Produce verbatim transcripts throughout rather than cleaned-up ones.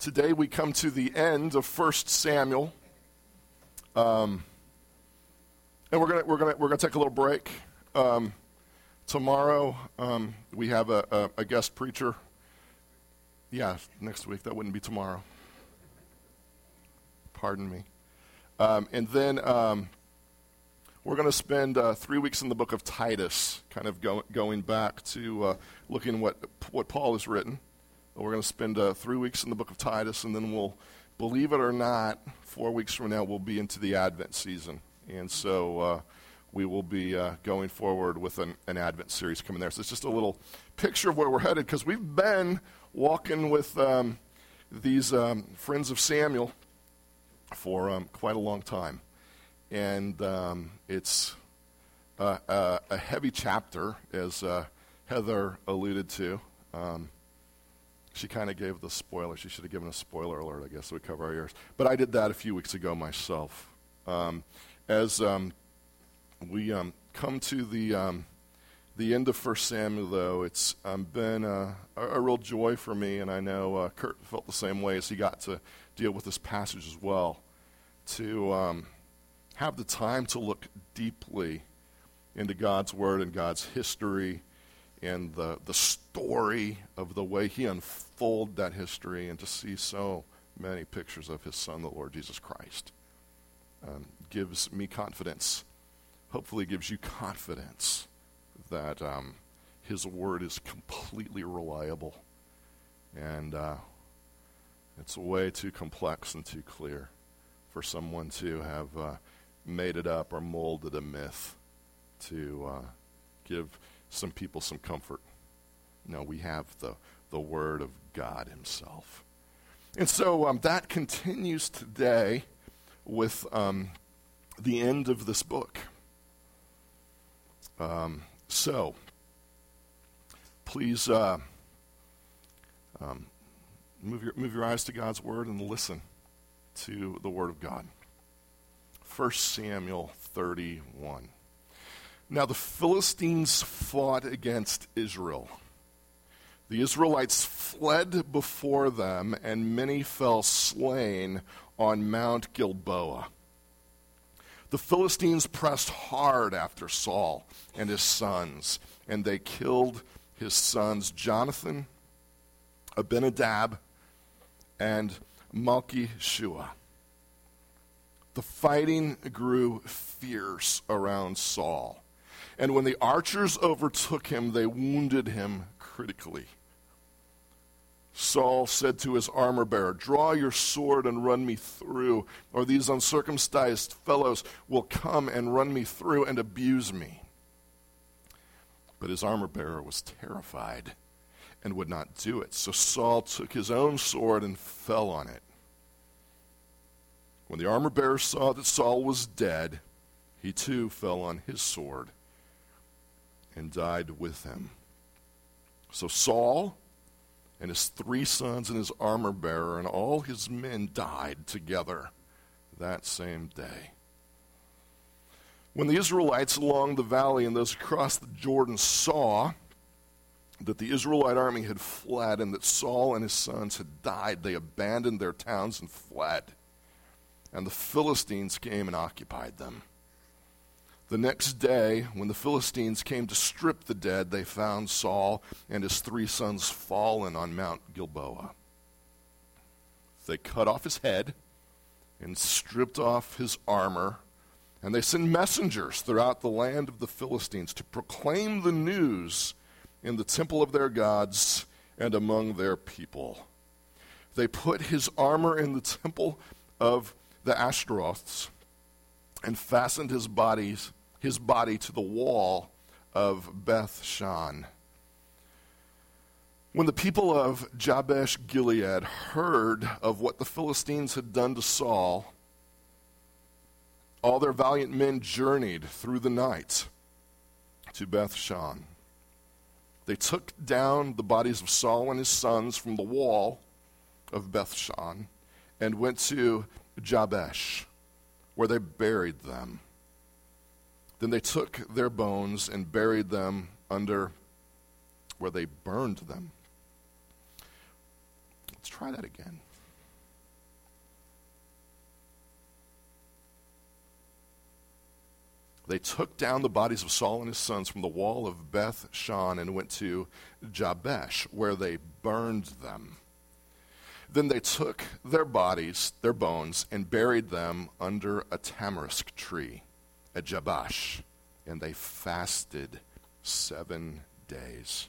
Today we come to the end of First Samuel, um, and we're gonna we're gonna we're gonna take a little break. Um, tomorrow um, we have a, a, a guest preacher. Yeah, next week. That wouldn't be tomorrow. Pardon me. Um, and then um, we're going to spend uh, three weeks in the book of Titus, kind of go, going back to uh, looking at what what Paul has written. We're going to spend uh, three weeks in the book of Titus, and then we'll, believe it or not, four weeks from now we'll be into the Advent season. And so uh, we will be uh, going forward with an, an Advent series coming there. So it's just a little picture of where we're headed, because we've been walking with um, these um, friends of Samuel for um, quite a long time. And um, it's uh, a, a heavy chapter, as uh, Heather alluded to. Um, She kind of gave the spoiler. She should have given a spoiler alert, I guess, so we cover our ears. But I did that a few weeks ago myself. Um, as um, we um, come to the um, the end of First Samuel, though, it's um, been uh, a, a real joy for me, and I know uh, Kurt felt the same way as he got to deal with this passage as well, to um, have the time to look deeply into God's Word and God's history and the the story of the way he unfolded that history, and to see so many pictures of his Son, the Lord Jesus Christ, um, gives me confidence, hopefully gives you confidence that um, his word is completely reliable, and uh, it's way too complex and too clear for someone to have uh, made it up or molded a myth to uh, give some people some comfort. No, we have the, the Word of God himself. And so um, that continues today with um, the end of this book. Um, so, please uh, um, move your move your eyes to God's Word and listen to the Word of God. First Samuel thirty-one. Now the Philistines fought against Israel. The Israelites fled before them, and many fell slain on Mount Gilboa. The Philistines pressed hard after Saul and his sons, and they killed his sons Jonathan, Abinadab, and Malchishua. The fighting grew fierce around Saul. And when the archers overtook him, they wounded him critically. Saul said to his armor-bearer, "Draw your sword and run me through, or these uncircumcised fellows will come and run me through and abuse me." But his armor-bearer was terrified and would not do it. So Saul took his own sword and fell on it. When the armor-bearer saw that Saul was dead, he too fell on his sword and died with him. So Saul and his three sons and his armor-bearer and all his men died together that same day. When the Israelites along the valley and those across the Jordan saw that the Israelite army had fled and that Saul and his sons had died, they abandoned their towns and fled. And the Philistines came and occupied them. The next day, when the Philistines came to strip the dead, they found Saul and his three sons fallen on Mount Gilboa. They cut off his head and stripped off his armor, and they sent messengers throughout the land of the Philistines to proclaim the news in the temple of their gods and among their people. They put his armor in the temple of the Ashtaroths and fastened his bodies his body to the wall of Beth Shan. When the people of Jabesh Gilead heard of what the Philistines had done to Saul, all their valiant men journeyed through the night to Beth Shan. They took down the bodies of Saul and his sons from the wall of Beth Shan and went to Jabesh, where they buried them. Then they took their bones and buried them under where they burned them. Let's try that again. They took down the bodies of Saul and his sons from the wall of Beth Shan and went to Jabesh, where they burned them. Then they took their bodies, their bones, and buried them under a tamarisk tree at Jabesh, and they fasted seven days.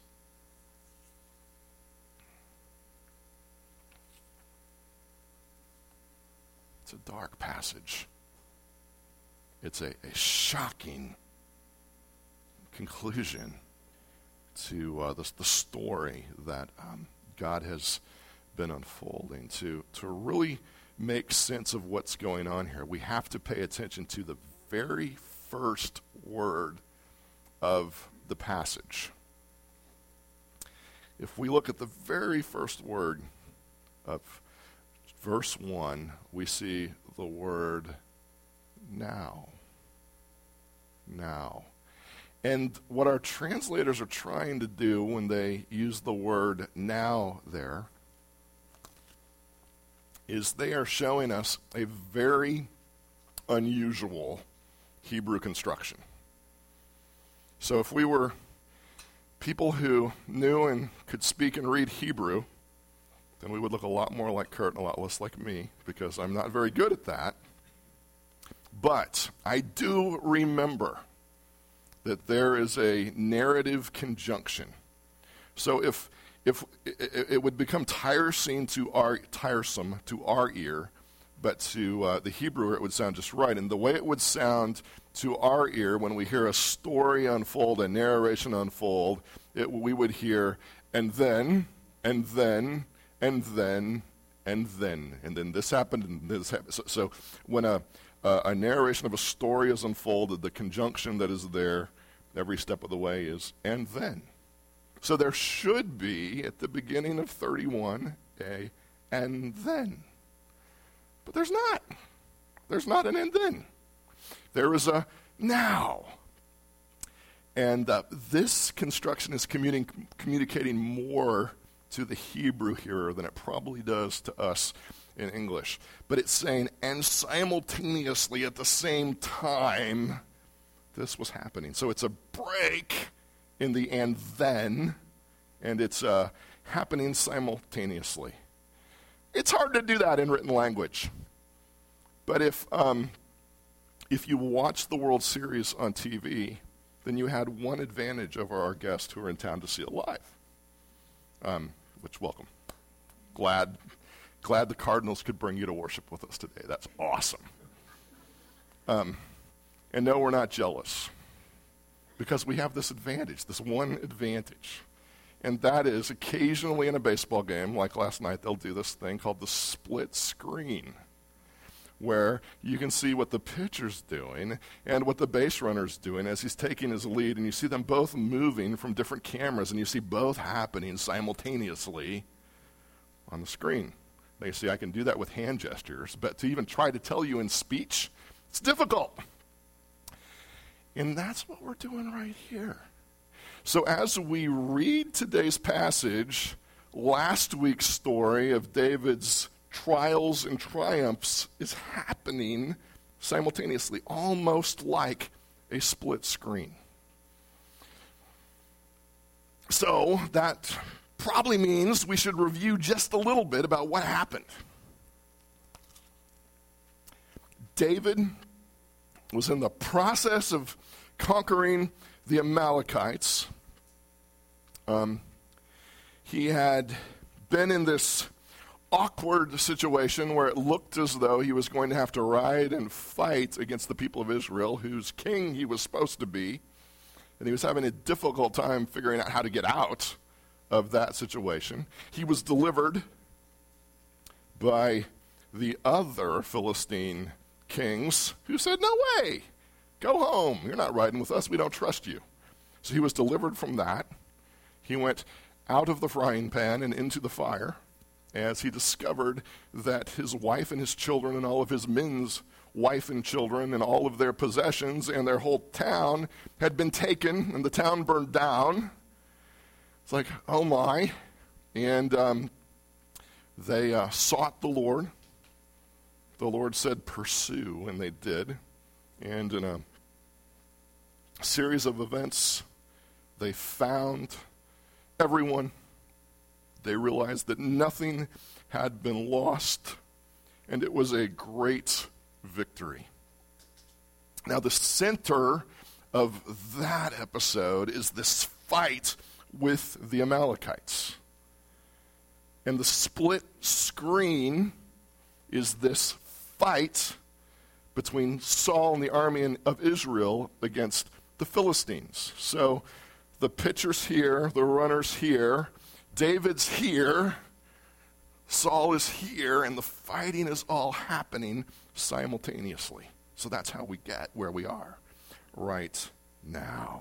It's a dark passage. It's a, a shocking conclusion to uh, the, the story that um, God has been unfolding. To, to really make sense of what's going on here, we have to pay attention to the very first word of the passage. If we look at the very first word of verse one, we see the word now. Now. And what our translators are trying to do when they use the word now there is they are showing us a very unusual Hebrew construction. So if we were people who knew and could speak and read Hebrew, then we would look a lot more like Kurt and a lot less like me, because I'm not very good at that. But I do remember that there is a narrative conjunction. So if if it, it would become tiresome to our tiresome to our ear, but to uh, the Hebrew it would sound just right. And the way it would sound to our ear when we hear a story unfold, a narration unfold, it, we would hear, and then, and then, and then, and then, and then this happened, and this happened. So, so when a, a, a narration of a story is unfolded, the conjunction that is there every step of the way is, and then. So there should be, at the beginning of thirty-one, a, and then. But there's not. There's not an and then. There is a now. And uh, this construction is communi- communicating more to the Hebrew hearer than it probably does to us in English. But it's saying, and simultaneously at the same time, this was happening. So it's a break in the and then, and it's uh, happening simultaneously. It's hard to do that in written language. But if um, if you watch the World Series on T V, then you had one advantage over our guests who are in town to see it live. Um, which, welcome. Glad, glad the Cardinals could bring you to worship with us today. That's awesome. Um, and no, we're not jealous, because we have this advantage, this one advantage. And that is, occasionally in a baseball game, like last night, they'll do this thing called the split screen, where you can see what the pitcher's doing and what the base runner's doing as he's taking his lead, and you see them both moving from different cameras, and you see both happening simultaneously on the screen. Now you see, I can do that with hand gestures, but to even try to tell you in speech, it's difficult. And that's what we're doing right here. So as we read today's passage, last week's story of David's trials and triumphs is happening simultaneously, almost like a split screen. So that probably means we should review just a little bit about what happened. David was in the process of conquering the Amalekites. Um, he had been in this awkward situation where it looked as though he was going to have to ride and fight against the people of Israel, whose king he was supposed to be. And he was having a difficult time figuring out how to get out of that situation. He was delivered by the other Philistine kings who said, "No way, go home. You're not riding with us. We don't trust you." So he was delivered from that. He went out of the frying pan and into the fire as he discovered that his wife and his children and all of his men's wife and children and all of their possessions and their whole town had been taken, and the town burned down. It's like, oh my. And um, they uh, sought the Lord. The Lord said, pursue, and they did. And in a series of events. They found everyone. They realized that nothing had been lost, and it was a great victory. Now, the center of that episode is this fight with the Amalekites. And the split screen is this fight between Saul and the army of Israel against the Philistines. So the pitcher's here, the runner's here, David's here, Saul is here, and the fighting is all happening simultaneously. So that's how we get where we are right now.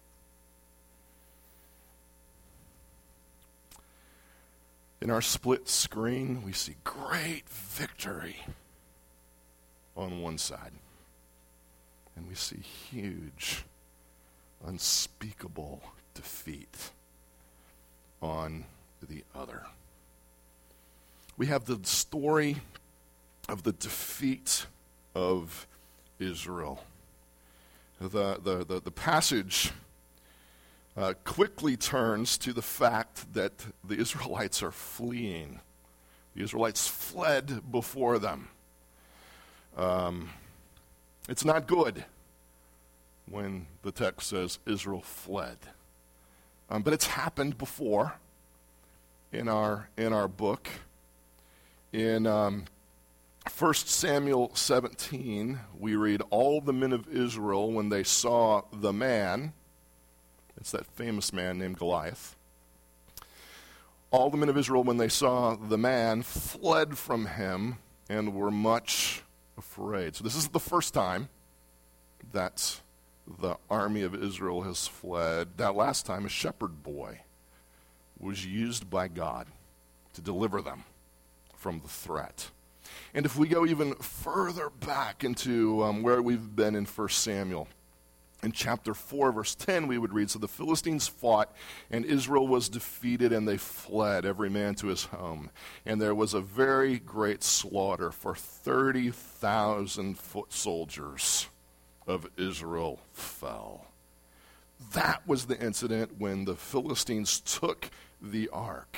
In our split screen, we see great victory on one side. And we see huge, unspeakable defeat on the other. We have the story of the defeat of Israel. The, the, the, the passage uh, quickly turns to the fact that the Israelites are fleeing. The Israelites fled before them. Um, it's not good when the text says Israel fled. Um, but it's happened before in our, in our book. In um, First Samuel seventeen, we read, all the men of Israel, when they saw the man, it's that famous man named Goliath, all the men of Israel, when they saw the man, fled from him and were much afraid. So this isn't the first time that the army of Israel has fled. That last time, a shepherd boy was used by God to deliver them from the threat. And if we go even further back into um, where we've been in First Samuel, in chapter four, verse ten, we would read, so the Philistines fought, and Israel was defeated, and they fled, every man to his home. And there was a very great slaughter, for thirty thousand foot soldiers of Israel fell. That was the incident when the Philistines took the ark.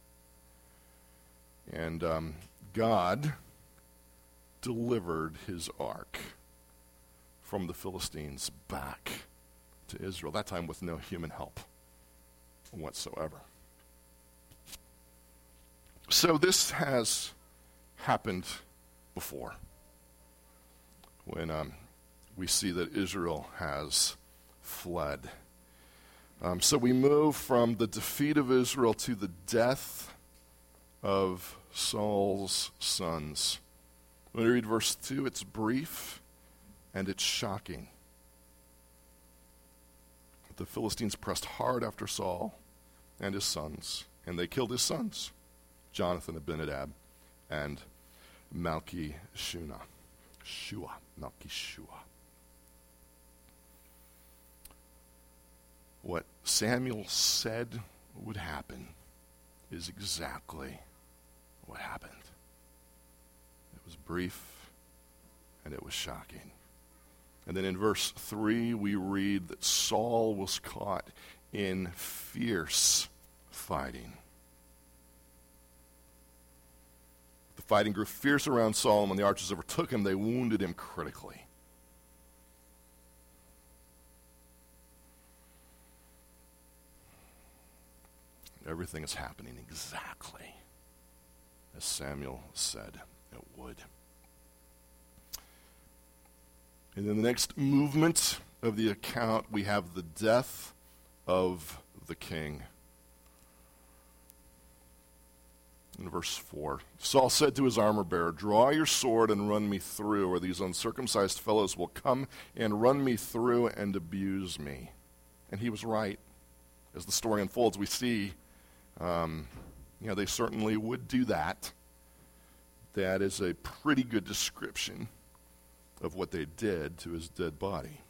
And um, God delivered his ark from the Philistines back to Israel, that time with no human help whatsoever. So this has happened before, when um, we see that Israel has fled. Um, so we move from the defeat of Israel to the death of Saul's sons. When we read verse two, it's brief and it's shocking. The Philistines pressed hard after Saul and his sons, and they killed his sons, Jonathan, Abinadab, and Malchi-Shua. Shua, Malchi-Shua. What Samuel said would happen is exactly what happened. It was brief and it was shocking. And then in verse three, we read that Saul was caught in fierce fighting. The fighting grew fierce around Saul, and when the archers overtook him, they wounded him critically. Everything is happening exactly as Samuel said it would. And in the next movement of the account, we have the death of the king. In verse four, Saul said to his armor bearer, draw your sword and run me through, or these uncircumcised fellows will come and run me through and abuse me. And he was right. As the story unfolds, we see Um, you know, they certainly would do that. That is a pretty good description of what they did to his dead body.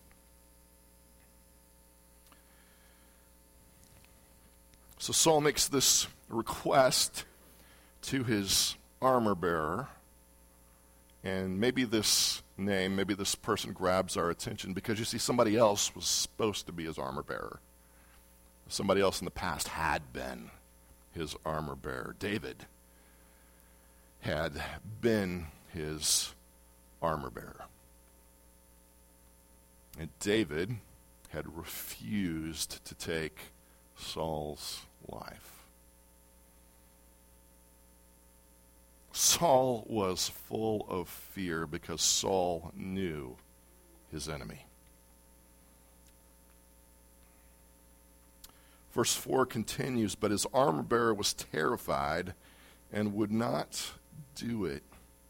So Saul makes this request to his armor bearer, And maybe this name, maybe this person grabs our attention because you see somebody else was supposed to be his armor bearer. Somebody else in the past had been his armor bearer. David had been his armor bearer. And David had refused to take Saul's life. Saul was full of fear because Saul knew his enemy. Verse four continues, but his armor bearer was terrified and would not do it.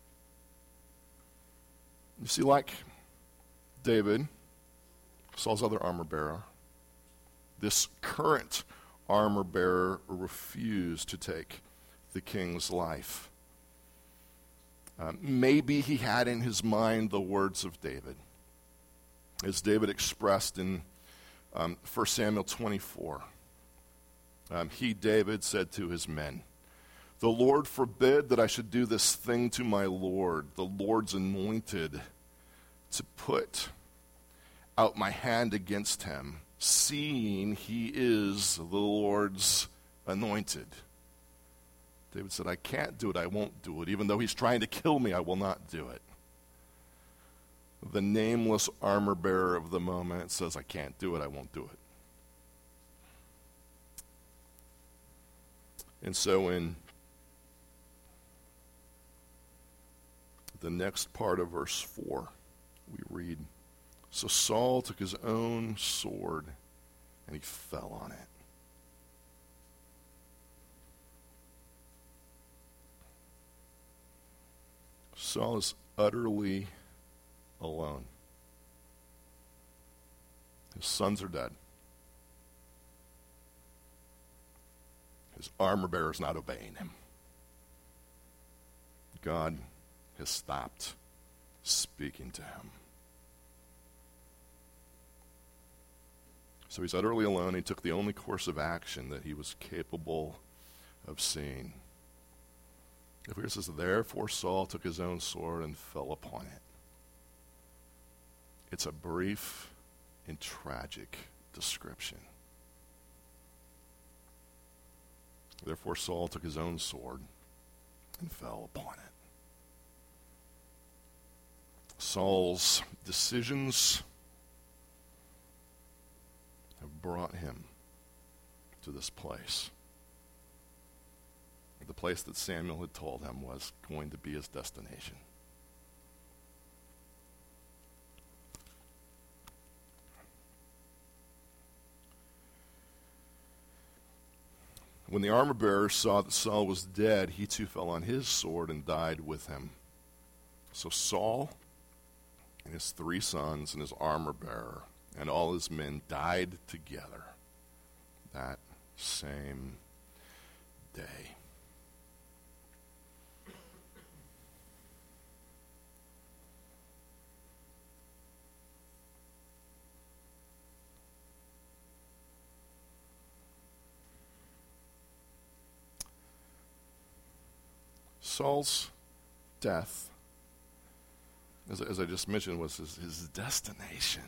You see, like David, Saul's other armor bearer, this current armor bearer refused to take the king's life. Um, maybe he had in his mind the words of David, as David expressed in um, First Samuel twenty-four. Um, he, David, said to his men, "The Lord forbid that I should do this thing to my Lord, the Lord's anointed, to put out my hand against him, seeing he is the Lord's anointed." David said, "I can't do it, I won't do it. Even though he's trying to kill me, I will not do it." The nameless armor bearer of the moment says, "I can't do it, I won't do it." And so in the next part of verse four, we read, "So Saul took his own sword and he fell on it." Saul is utterly alone. His sons are dead. His armor bearer is not obeying him. God has stopped speaking to him. So he's utterly alone. He took the only course of action that he was capable of seeing. If it says, "Therefore Saul took his own sword and fell upon it." It's a brief and tragic description. Therefore Saul took his own sword and fell upon it. Saul's decisions have brought him to this place. The place that Samuel had told him was going to be his destination. When the armor bearer saw that Saul was dead, he too fell on his sword and died with him. So Saul and his three sons and his armor bearer and all his men died together that same day. Saul's death, as, as I just mentioned, was his, his destination.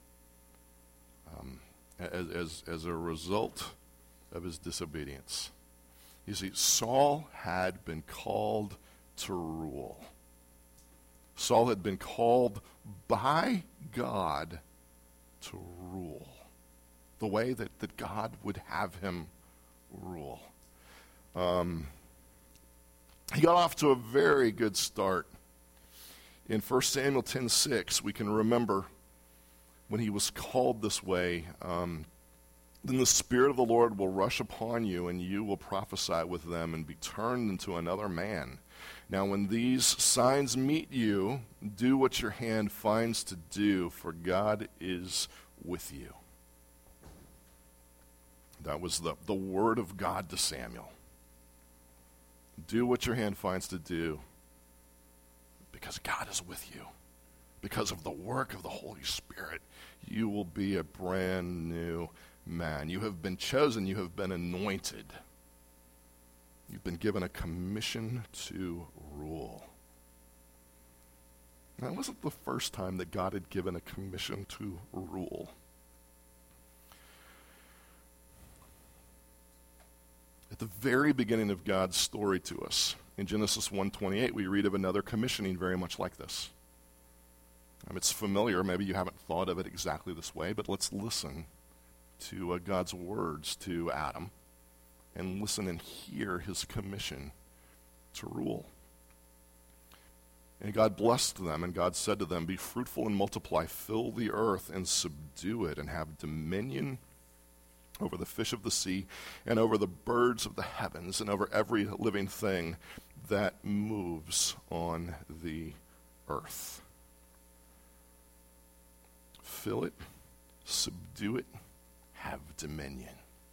Um, as, as, as a result of his disobedience. You see, Saul had been called to rule. Saul had been called by God to rule the way that, that God would have him rule. Um, he got off to a very good start. In First Samuel ten six, we can remember when he was called this way, um, then the Spirit of the Lord will rush upon you, and you will prophesy with them and be turned into another man. Now when these signs meet you, do what your hand finds to do, for God is with you. That was the, the word of God to Samuel. Do what your hand finds to do, because God is with you. Because of the work of the Holy Spirit, you will be a brand new man. You have been chosen. You have been anointed. You've been given a commission to rule. That wasn't the first time that God had given a commission to rule. At the very beginning of God's story to us, in Genesis one twenty-eight, we read of another commissioning very much like this. Um, it's familiar, maybe you haven't thought of it exactly this way, but let's listen to uh, God's words to Adam and listen and hear his commission to rule. And God blessed them, and God said to them, "Be fruitful and multiply, fill the earth and subdue it, and have dominion over the fish of the sea, and over the birds of the heavens, and over every living thing that moves on the earth." Fill it, subdue it, have dominion.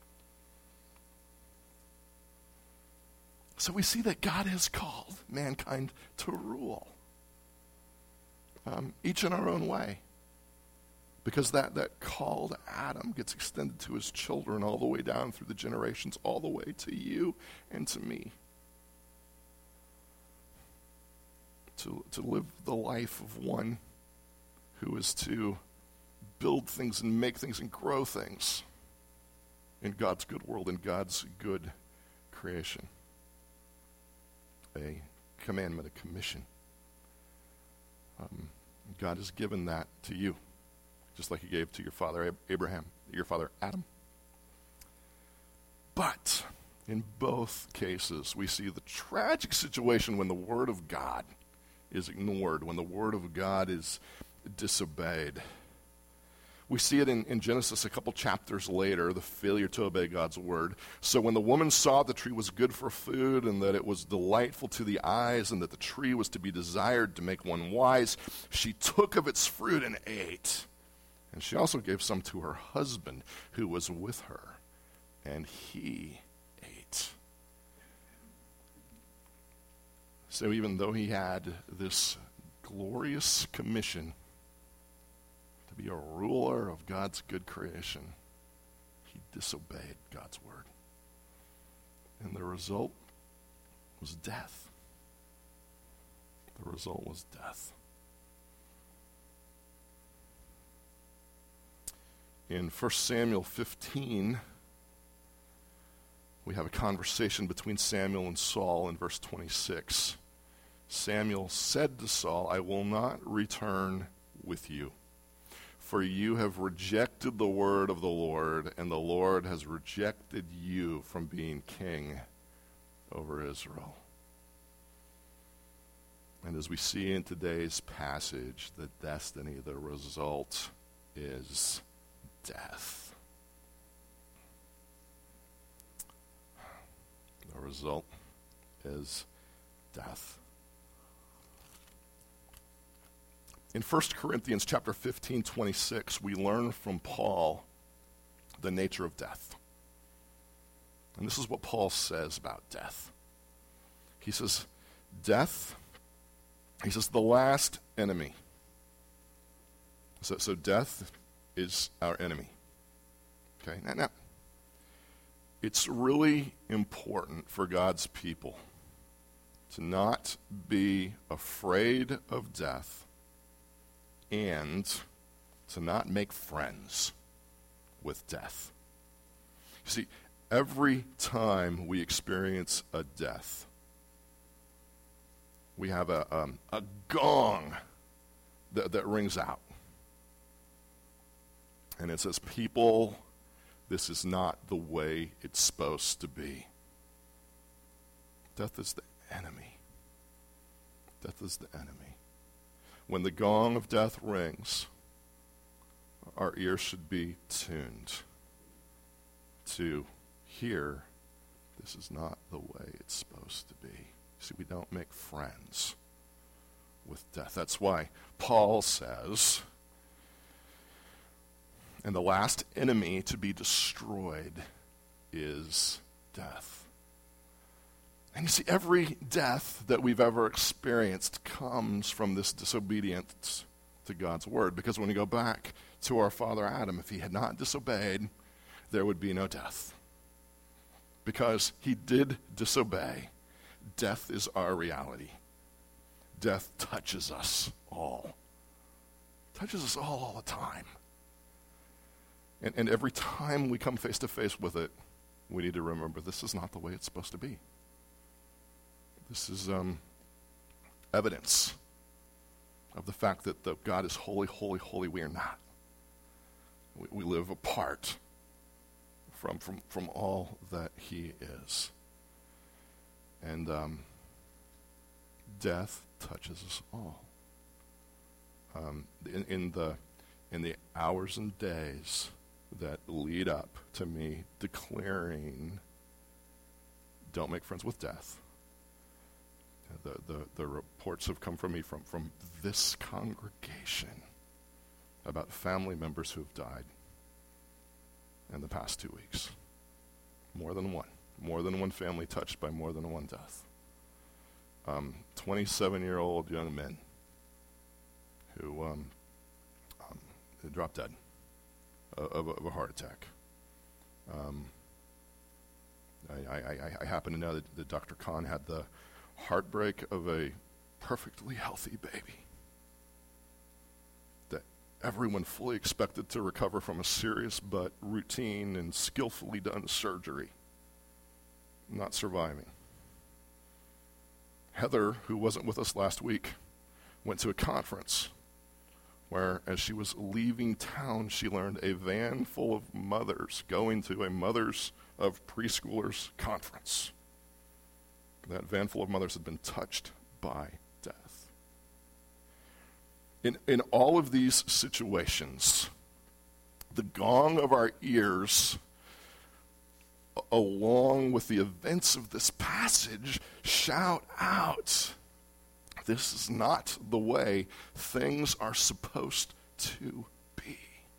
So we see that God has called mankind to rule, um, each in our own way. Because that, that call to Adam gets extended to his children all the way down through the generations, all the way to you and to me. To, to live the life of one who is to build things and make things and grow things in God's good world, in God's good creation. A commandment, a commission. Um, God has given that to you, just like he gave to your father Abraham, your father Adam. But in both cases, we see the tragic situation when the word of God is ignored, when the word of God is disobeyed. We see it in, in Genesis a couple chapters later, the failure to obey God's word. So when the woman saw the tree was good for food, and that it was delightful to the eyes, and that the tree was to be desired to make one wise, she took of its fruit and ate. And she also gave some to her husband who was with her, and he ate. So even though he had this glorious commission to be a ruler of God's good creation, he disobeyed God's word. And the result was death. The result was death. In First Samuel fifteen, we have a conversation between Samuel and Saul in verse twenty-six. Samuel said to Saul, "I will not return with you, for you have rejected the word of the Lord, and the Lord has rejected you from being king over Israel." And as we see in today's passage, the destiny, the result is death. The result is death. In First Corinthians chapter fifteen, twenty-six, we learn from Paul the nature of death. And this is what Paul says about death. He says, death, he says, the last enemy. So, so death is our enemy. Okay, now, now, it's really important for God's people to not be afraid of death and to not make friends with death. You see, every time we experience a death, we have a, um, a gong that, that rings out. And it says, people, this is not the way it's supposed to be. Death is the enemy. Death is the enemy. When the gong of death rings, our ears should be tuned to hear this is not the way it's supposed to be. See, we don't make friends with death. That's why Paul says, and the last enemy to be destroyed is death. And you see, every death that we've ever experienced comes from this disobedience to God's word. Because when we go back to our father Adam, if he had not disobeyed, there would be no death. Because he did disobey, death is our reality. death touches us all. Touches us all all the time. And, and every time we come face to face with it, we need to remember this is not the way it's supposed to be. This is um, evidence of the fact that the God is holy, holy, holy. We are not. We, we live apart from, from, from all that he is. And um, death touches us all. Um, in, in the in the hours and days that lead up to me declaring, don't make friends with death. The, the, the reports have come from me from, from this congregation about family members who have died in the past two weeks. More than one. More than one family touched by more than one death. Um, twenty-seven-year-old young men who um, um, dropped dead of, of a heart attack. Um, I, I, I happen to know that, that Doctor Khan had the heartbreak of a perfectly healthy baby that everyone fully expected to recover from a serious but routine and skillfully done surgery, not surviving. Heather, who wasn't with us last week, went to a conference where, as she was leaving town, she learned a van full of mothers going to a Mothers of Preschoolers conference. That van full of mothers had been touched by death. In, in all of these situations, the gong of our ears, a- along with the events of this passage, shout out, this is not the way things are supposed to be.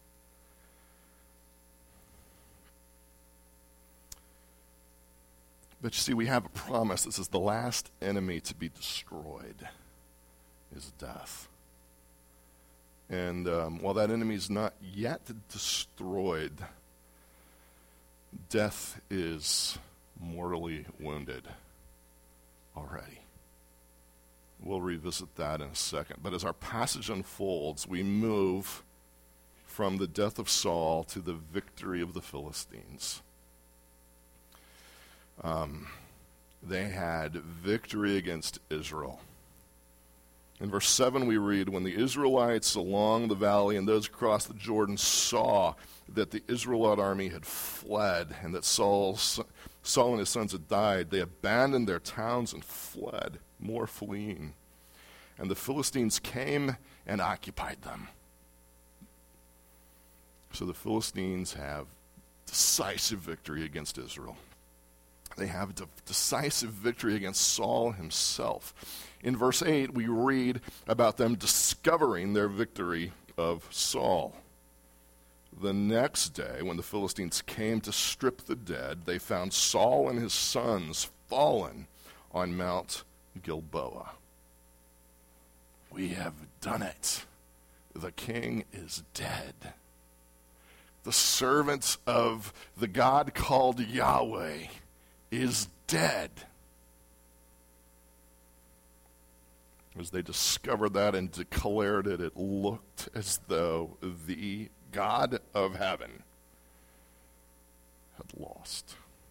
But you see, we have a promise that says the last enemy to be destroyed is death. And um, while that enemy is not yet destroyed, death is mortally wounded already. We'll revisit that in a second. But as our passage unfolds, we move from the death of Saul to the victory of the Philistines. Um, they had victory against Israel. In verse seven we read, when the Israelites along the valley and those across the Jordan saw that the Israelite army had fled and that Saul's, Saul and his sons had died, they abandoned their towns and fled, more fleeing. And the Philistines came and occupied them. So the Philistines have decisive victory against Israel. They have de- decisive victory against Saul himself. In verse eight, we read about them discovering their victory of Saul. The next day, when the Philistines came to strip the dead, they found Saul and his sons fallen on Mount Gilboa. We have done it. The king is dead. The servant of the God called Yahweh is dead. As they discovered that and declared it, it looked as though the God of heaven had lost.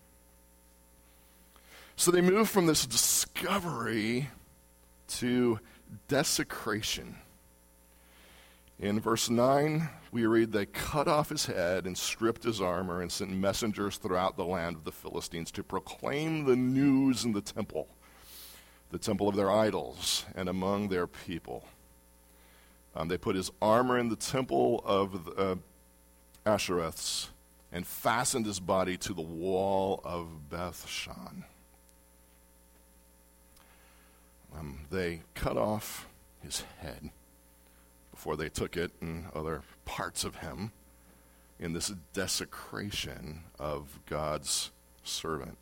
So they moved from this discovery to desecration. In verse nine, we read, they cut off his head and stripped his armor and sent messengers throughout the land of the Philistines to proclaim the news in the temple, the temple of their idols, and among their people. Um, they put his armor in the temple of the, uh, Ashereths and fastened his body to the wall of Beth-shan. Um, they cut off his head before they took it and other parts of him in this desecration of God's servant.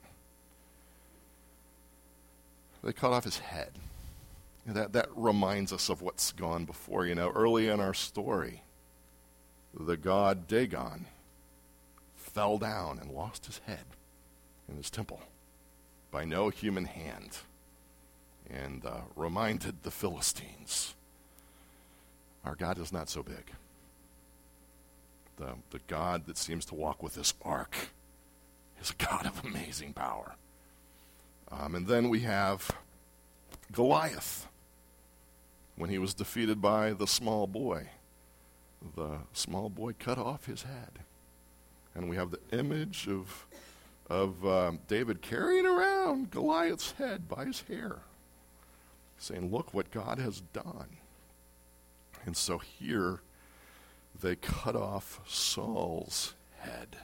They cut off his head. That, that reminds us of what's gone before. You know, early in our story, the god Dagon fell down and lost his head in his temple by no human hand. and uh, reminded the Philistines, our God is not so big. The, the God that seems to walk with this ark is a God of amazing power. Um, and then we have Goliath, when he was defeated by the small boy. The small boy cut off his head. And we have the image of, of um, David carrying around Goliath's head by his hair, saying, look what God has done. And so here, they cut off Saul's head.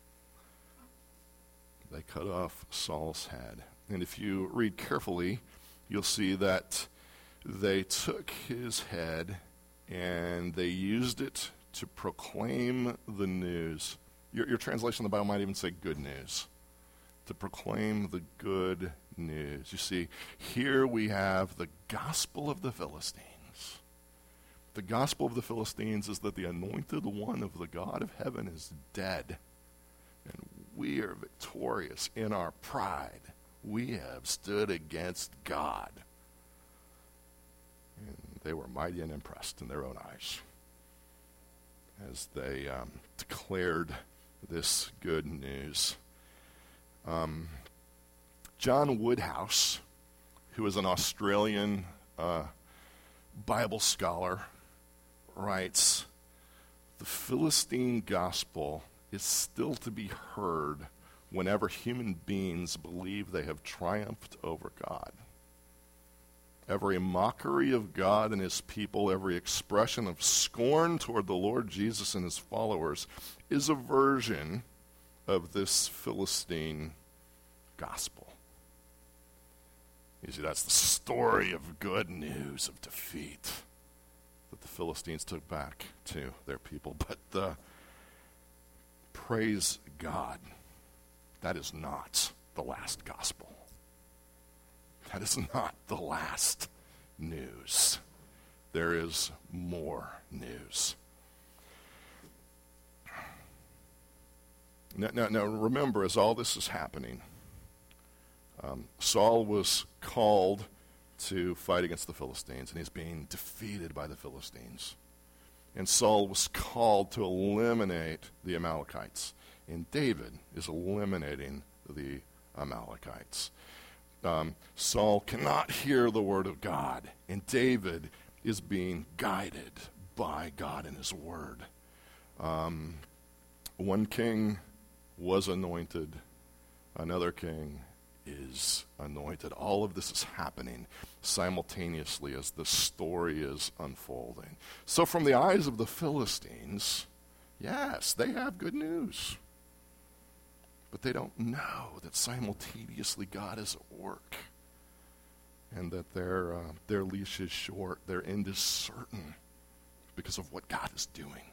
They cut off Saul's head. And if you read carefully, you'll see that they took his head and they used it to proclaim the news. Your, your translation of the Bible might even say good news. To proclaim the good news. You see, here we have the gospel of the Philistines. The gospel of the Philistines is that the anointed one of the God of heaven is dead. And we are victorious in our pride. We have stood against God. And they were mighty and impressed in their own eyes as they um, declared this good news. Um, John Woodhouse, who is an Australian uh, Bible scholar, writes, the Philistine gospel is still to be heard whenever human beings believe they have triumphed over God. Every mockery of God and his people, every expression of scorn toward the Lord Jesus and his followers is a version of this Philistine gospel. You see, that's the story of good news of defeat that the Philistines took back to their people. But uh, praise God, that is not the last gospel. That is not the last news. There is more news. Now, now, now remember, as all this is happening, um, Saul was called to fight against the Philistines, and he's being defeated by the Philistines. And Saul was called to eliminate the Amalekites, and David is eliminating the Amalekites. Um, Saul cannot hear the word of God, and David is being guided by God and his word. Um, one king was anointed, another king is anointed. All of this is happening simultaneously as the story is unfolding. So from the eyes of the Philistines, yes, they have good news. But they don't know that simultaneously God is at work and that their, uh, their leash is short, their end is certain because of what God is doing.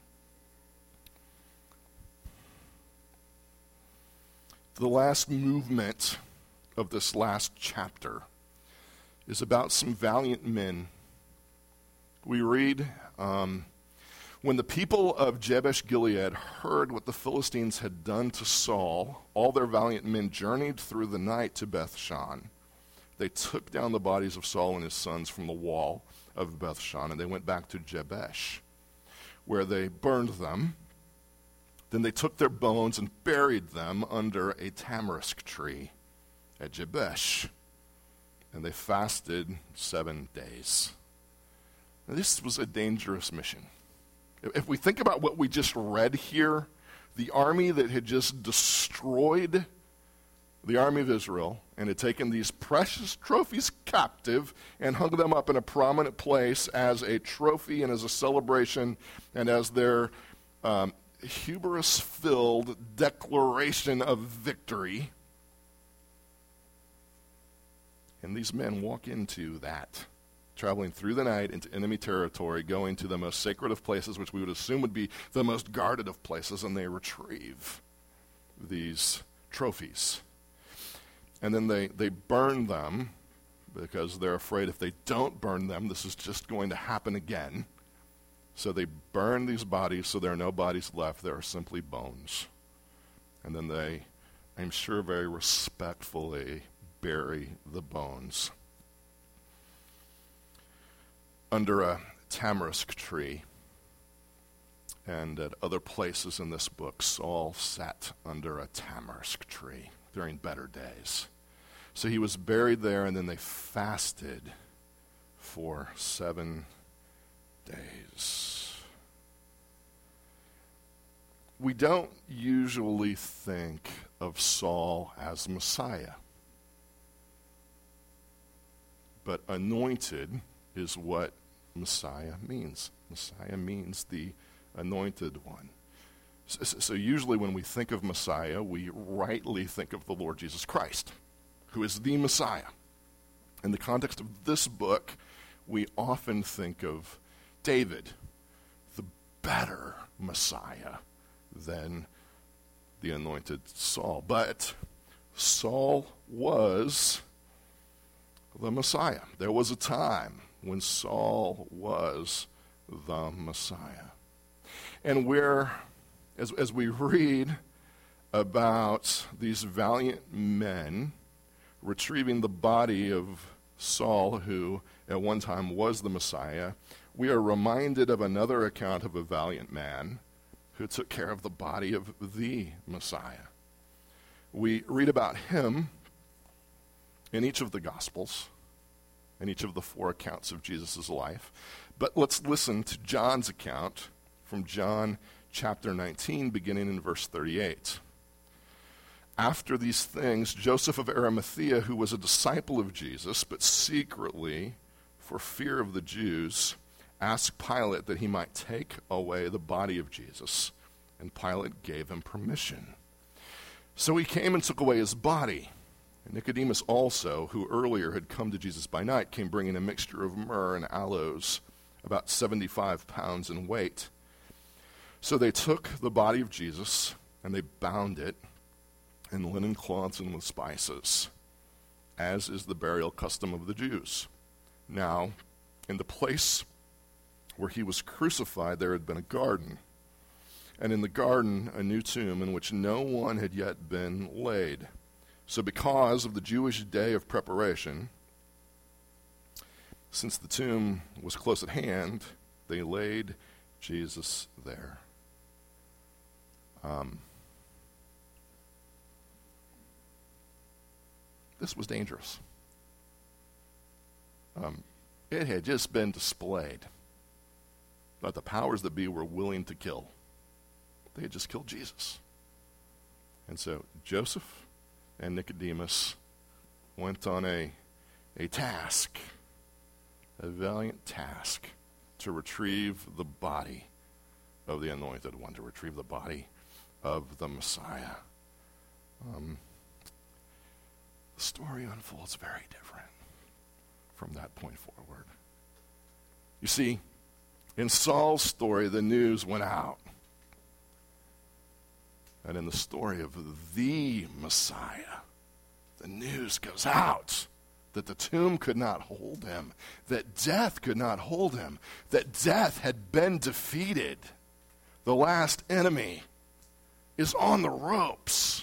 The last movement of this last chapter is about some valiant men. We read, um, when the people of Jabesh Gilead heard what the Philistines had done to Saul, all their valiant men journeyed through the night to Bethshan. They took down the bodies of Saul and his sons from the wall of Bethshan, and they went back to Jabesh, where they burned them. Then they took their bones and buried them under a tamarisk tree at Jabesh, and they fasted seven days. Now, this was a dangerous mission. If we think about what we just read here, the army that had just destroyed the army of Israel and had taken these precious trophies captive and hung them up in a prominent place as a trophy and as a celebration and as their um, hubris-filled declaration of victory. And these men walk into that, traveling through the night into enemy territory, going to the most sacred of places, which we would assume would be the most guarded of places, and they retrieve these trophies. And then they, they burn them because they're afraid if they don't burn them, this is just going to happen again. So they burn these bodies so there are no bodies left. There are simply bones. And then they, I'm sure very respectfully, bury the bones. under a tamarisk tree. And at other places in this book, Saul sat under a tamarisk tree during better days. So he was buried there, and then they fasted for seven days. We don't usually think of Saul as Messiah, but anointed is what Messiah means. Messiah means the anointed one. So, so usually when we think of Messiah, we rightly think of the Lord Jesus Christ, who is the Messiah. In the context of this book, we often think of David, the better Messiah than the anointed Saul. But Saul was the Messiah. There was a time when Saul was the Messiah. And we're, as, as we read about these valiant men retrieving the body of Saul, who at one time was the Messiah, we are reminded of another account of a valiant man who took care of the body of the Messiah. We read about him in each of the Gospels, in each of the four accounts of Jesus' life. But let's listen to John's account from John chapter nineteen, beginning in verse thirty-eight. After these things, Joseph of Arimathea, who was a disciple of Jesus, but secretly, for fear of the Jews, asked Pilate that he might take away the body of Jesus, and Pilate gave him permission. So he came and took away his body. And Nicodemus also, who earlier had come to Jesus by night, came bringing a mixture of myrrh and aloes, about seventy-five pounds in weight. So they took the body of Jesus, and they bound it in linen cloths and with spices, as is the burial custom of the Jews. Now, in the place where he was crucified, there had been a garden, and in the garden a new tomb in which no one had yet been laid. So because of the Jewish day of preparation, since the tomb was close at hand, they laid Jesus there. Um, this was dangerous. Um, it had just been displayed that the powers that be were willing to kill. They had just killed Jesus. And so Joseph and Nicodemus went on a, a task, a valiant task, to retrieve the body of the anointed one, to retrieve the body of the Messiah. Um, the story unfolds very different from that point forward. You see, in Saul's story, the news went out. And in the story of the Messiah, the news goes out that the tomb could not hold him, that death could not hold him, that death had been defeated. The last enemy is on the ropes.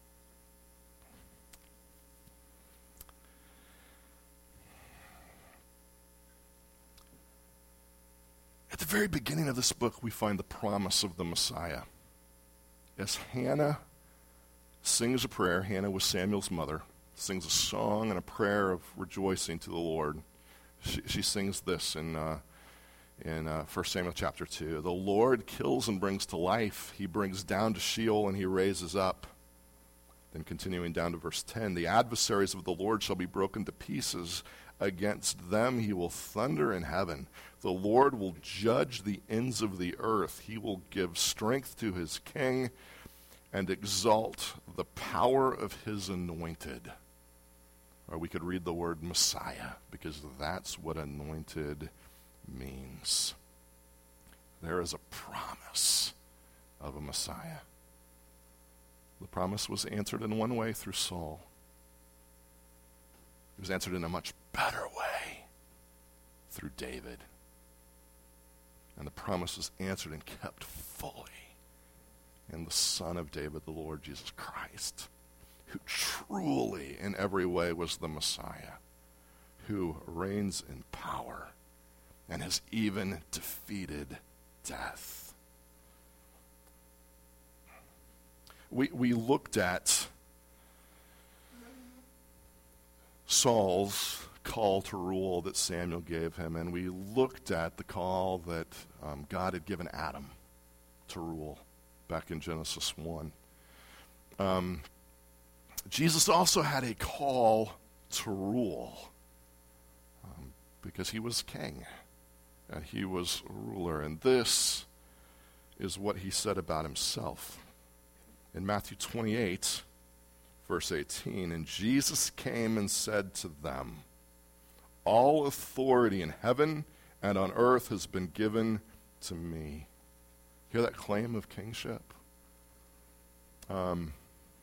At the very beginning of this book, we find the promise of the Messiah. As Hannah sings a prayer, Hannah was Samuel's mother, sings a song and a prayer of rejoicing to the Lord. She, she sings this in uh, in uh, First Samuel chapter two. The Lord kills and brings to life. He brings down to Sheol and he raises up. Then continuing down to verse ten, the adversaries of the Lord shall be broken to pieces. Against them he will thunder in heaven. The Lord will judge the ends of the earth. He will give strength to his king and exalt the power of his anointed. Or we could read the word Messiah, because that's what anointed means. There is a promise of a Messiah. The promise was answered in one way through Saul. It was answered in a much better way through David. And the promise was answered and kept fully in the Son of David, the Lord Jesus Christ, who truly in every way was the Messiah, who reigns in power and has even defeated death. We, we looked at Saul's call to rule that Samuel gave him, and we looked at the call that um, God had given Adam to rule back in Genesis one. Um, Jesus also had a call to rule um, because he was king and he was ruler, and this is what he said about himself. In Matthew twenty-eight, verse eighteen, and Jesus came and said to them, all authority in heaven and on earth has been given to me. Hear that claim of kingship? Um,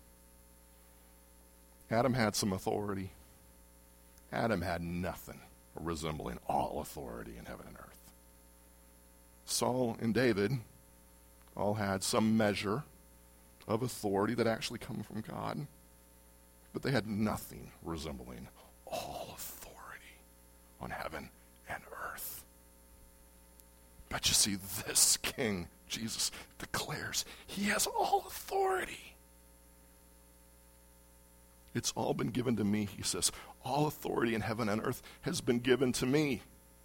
Adam had some authority. Adam had nothing resembling all authority in heaven and earth. Saul and David all had some measure of authority that actually come from God, but they had nothing resembling all authority on heaven and earth. But you see, this king, Jesus, declares he has all authority. It's all been given to me, he says. All authority in heaven and earth has been given to me.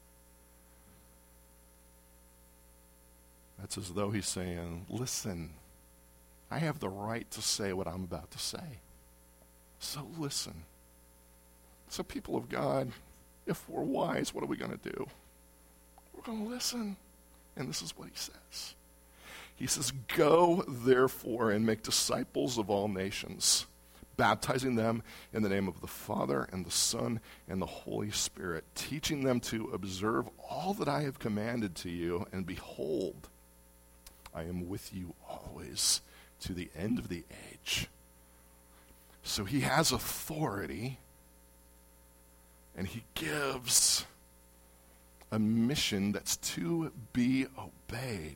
That's as though he's saying, listen, I have the right to say what I'm about to say. So listen. So people of God, if we're wise, what are we going to do? We're going to listen. And this is what he says. He says, go therefore and make disciples of all nations, baptizing them in the name of the Father and the Son and the Holy Spirit, teaching them to observe all that I have commanded to you, and behold, I am with you always to the end of the age. So he has authority, and he gives a mission that's to be obeyed.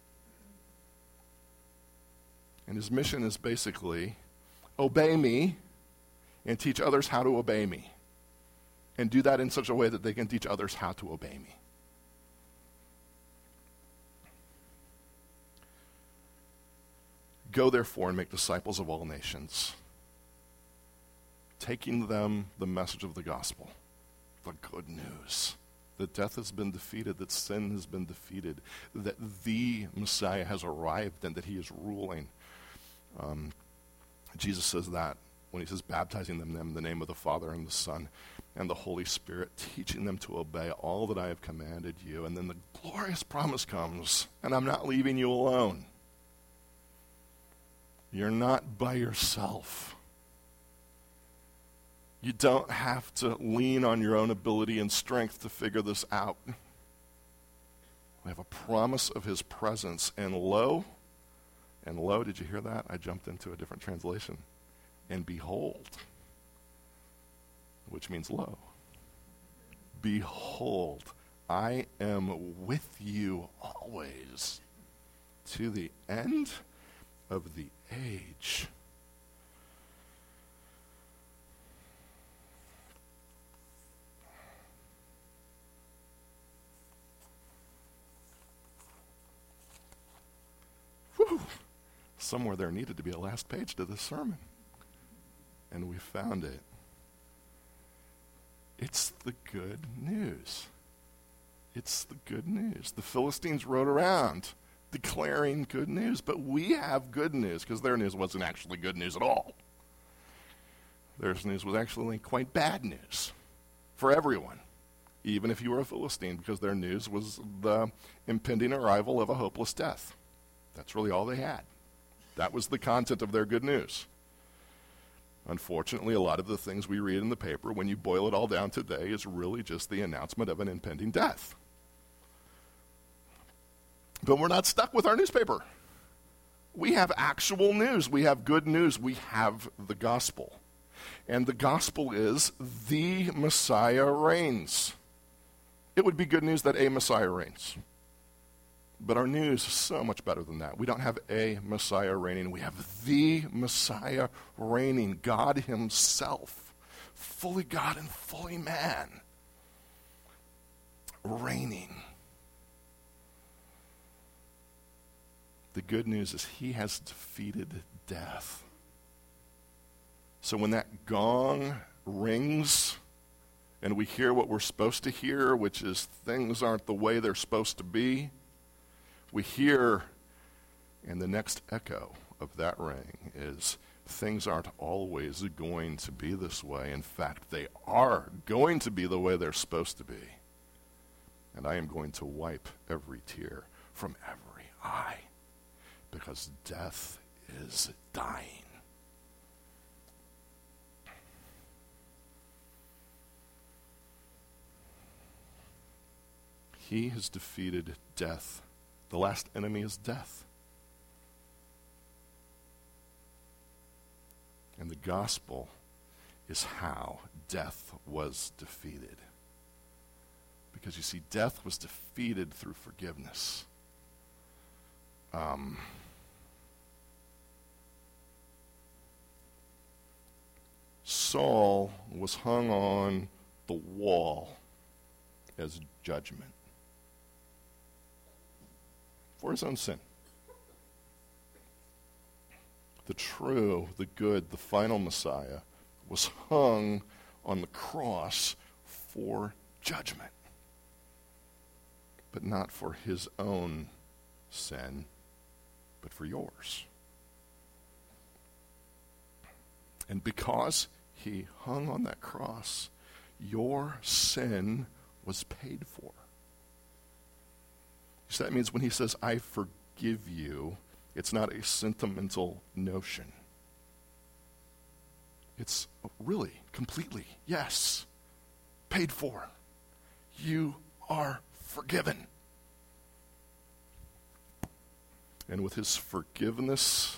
And his mission is basically, obey me and teach others how to obey me. And do that in such a way that they can teach others how to obey me. Go therefore and make disciples of all nations, taking them the message of the gospel, the good news, that death has been defeated, that sin has been defeated, that the Messiah has arrived and that he is ruling. Um, Jesus says that when he says baptizing them in the name of the Father and the Son and the Holy Spirit, teaching them to obey all that I have commanded you. And then the glorious promise comes, and I'm not leaving you alone. You're not by yourself. You don't have to lean on your own ability and strength to figure this out. We have a promise of his presence, and lo, and lo, did you hear that? I jumped into a different translation. And behold, which means lo. Behold, I am with you always to the end of the age. Whew. Somewhere there needed to be a last page to this sermon. And we found it. It's the good news. It's the good news. The Philistines rode around declaring good news, but we have good news because their news wasn't actually good news at all. Their news was actually quite bad news for everyone, even if you were a Philistine, because their news was the impending arrival of a hopeless death. That's really all they had. That was the content of their good news. Unfortunately, a lot of the things we read in the paper, when you boil it all down today, is really just the announcement of an impending death. But we're not stuck with our newspaper. We have actual news. We have good news. We have the gospel. And the gospel is the Messiah reigns. It would be good news that a Messiah reigns. But our news is so much better than that. We don't have a Messiah reigning. We have the Messiah reigning, God himself, fully God and fully man, reigning. The good news is he has defeated death. So when that gong rings and we hear what we're supposed to hear, which is things aren't the way they're supposed to be, we hear, and the next echo of that ring is things aren't always going to be this way. In fact, they are going to be the way they're supposed to be. And I am going to wipe every tear from every eye, because death is dying. He has defeated death. The last enemy is death. And the gospel is how death was defeated. Because you see, death was defeated through forgiveness. Um, Saul was hung on the wall as judgment for his own sin. The true, the good, the final Messiah was hung on the cross for judgment, but not for his own sin, but for yours. And because he hung on that cross, your sin was paid for. So that means when he says, I forgive you, it's not a sentimental notion. It's really, completely, yes, paid for. You are forgiven. And with his forgiveness,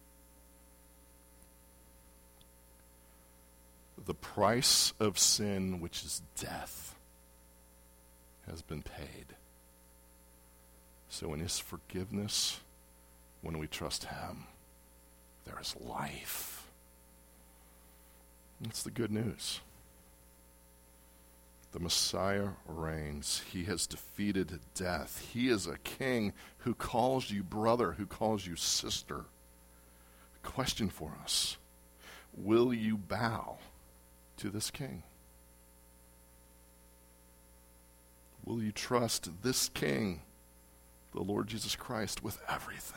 the price of sin, which is death, has been paid. So in his forgiveness, when we trust him, there is life. That's the good news. The Messiah reigns. He has defeated death. He is a king who calls you brother, who calls you sister. Question for us: will you bow to this king? Will you trust this king, the Lord Jesus Christ, with everything?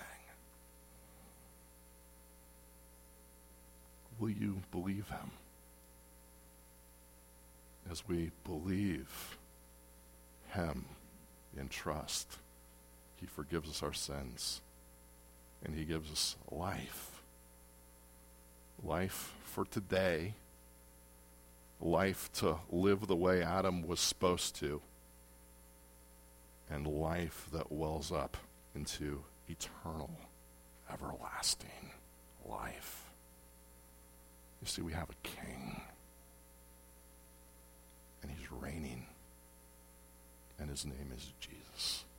Will you believe him? As we believe him in trust, he forgives us our sins, and he gives us life. Life for today, life to live the way Adam was supposed to, and life that wells up into eternal, everlasting life. You see, we have a king, and he's reigning, and his name is Jesus.